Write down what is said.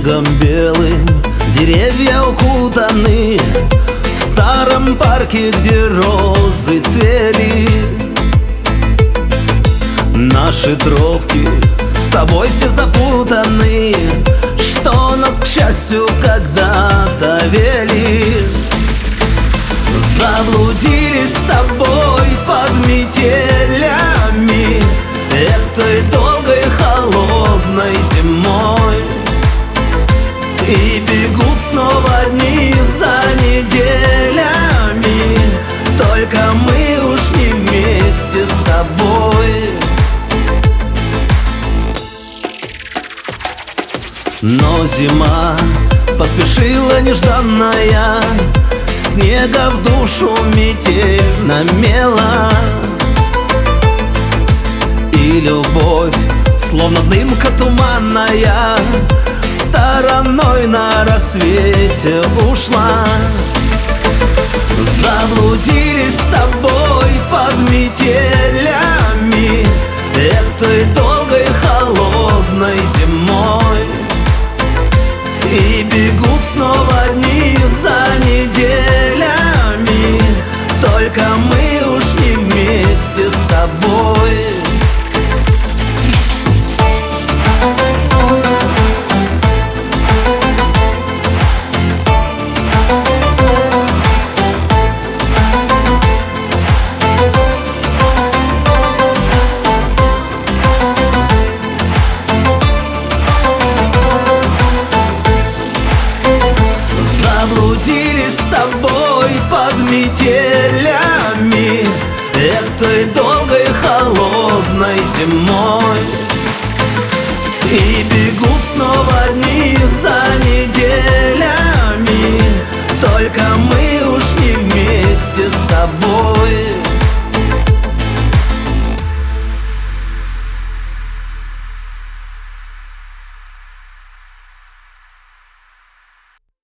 снегом белым деревья укутаны в старом парке, где розы цвели. Наши тропки с тобой все запутаны, что нас, к счастью, когда-то вели. Заблудились с тобой под метелями этой долгой холодной зимой, и бегут снова дни за неделями, только мы уж не вместе с тобой. Но зима поспешила нежданная, снега в душу метель намела, и любовь, словно дымка туманная, стороной на рассвете ушла. Заблудились с тобой под метелями этой долгой холодной зимой, и бегут снова дни за неделями, только мы уж не вместе с тобой. Заблудились с тобой под метелями этой долгой холодной зимой, и бегут снова дни за неделями, только мы уж не вместе с тобой.